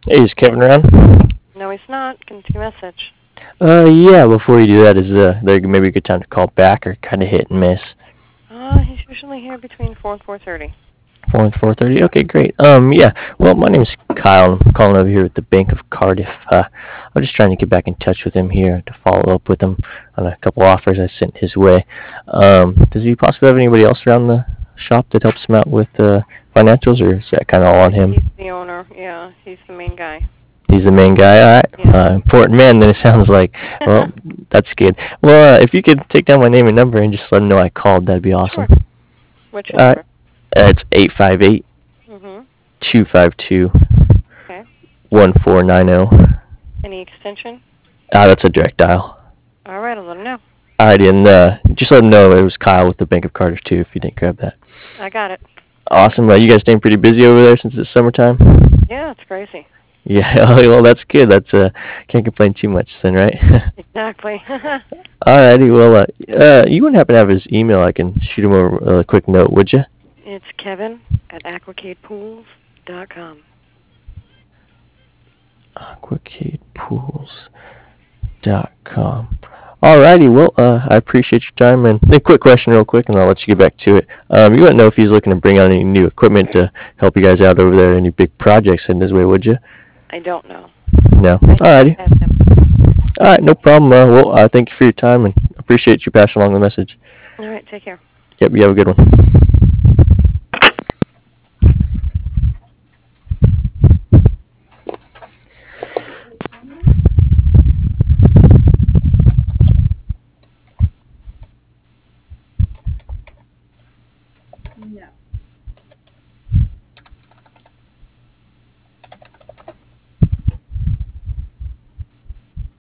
Hey, is Kevin around? No, he's not. Can take a message. Yeah, before you do that, is there maybe a good time to call back or kind of hit and miss? He's usually here between 4 and 4:30. 4 and 4:30? Okay, great. Yeah, well, my name's Kyle. I'm calling over here at the Bank of Cardiff. I'm just trying to get back in touch with him here to follow up with him on a couple offers I sent his way. Does he possibly have anybody else around the shop that helps him out with financials, or is that kind of all on him? He's the owner. Yeah, he's the main guy. He's the main guy. All right. Yeah. Important man. Then it sounds like. Well, that's good. Well, if you could take down my name and number and just let him know I called, that'd be awesome. Sure. What's your All right. number? It's 858 Mhm. 252 Okay. 1490. Any extension? That's a direct dial. All right, I'll let him know. All right, and just let him know it was Kyle with the Bank of Cardiff too. If you didn't grab that. I got it. Awesome. You guys staying pretty busy over there since it's summertime? Yeah, it's crazy. Yeah. Well, that's good. That's can't complain too much then, right? Exactly. Alrighty. Well, you wouldn't happen to have his email? I can shoot him over a quick note, would you? It's Kevin at aquacadepools.com. AquacadePools.com. Alrighty, well, I appreciate your time. And a quick question, real quick, and I'll let you get back to it. You wouldn't know if he's looking to bring on any new equipment to help you guys out over there, any big projects in his way, would you? I don't know. No. I have Alrighty. to ask him. Alright, no problem. Thank you for your time and appreciate you passing along the message. All right, take care. Yep, you have a good one.